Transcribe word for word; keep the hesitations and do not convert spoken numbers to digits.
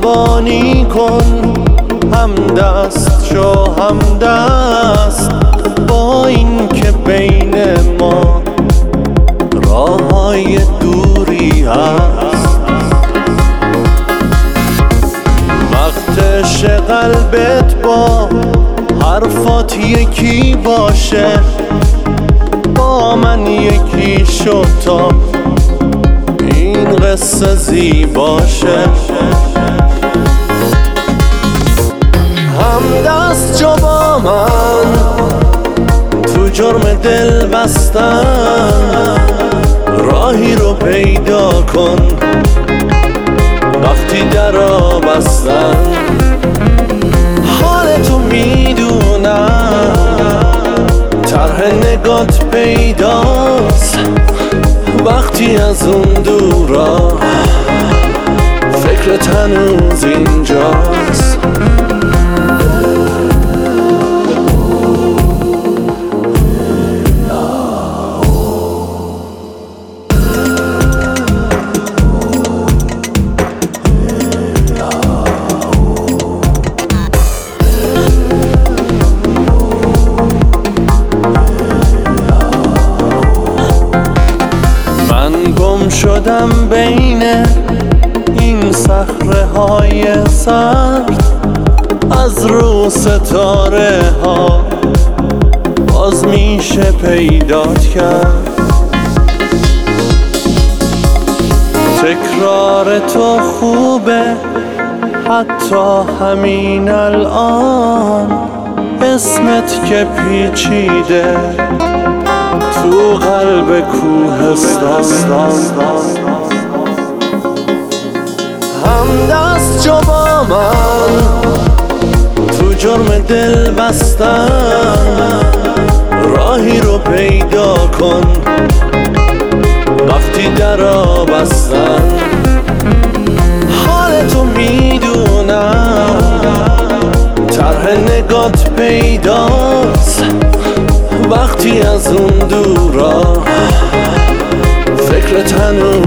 قربانی کن، هم دست شو هم دست، با این که بین ما راههای دوری هست. وقتش قلبت با حرفات یکی باشه، با من یکی شو تا این قصه زیباشه. هم دست جو با من تو جرم دل بستن، راهی رو پیدا کن وقتی درا بستن. حال تو میدونم، طرح نگات پیداست وقتی از اون دورا فکرت هنوز اینجاست. گم شدم بین این صخره های سرد، از رو ستاره ها باز میشه پیدات کرد. تکرار تو خوبه حتی همین الان، اسمت که پیچیده تو قلب کوهستان. هم دست جو با من تو جرم دل بستن، راهی رو پیدا کن وقتی درا بستن. حال تو میدونم، طرح نگات پیداست وقتی از اون دورا فکرت هنوز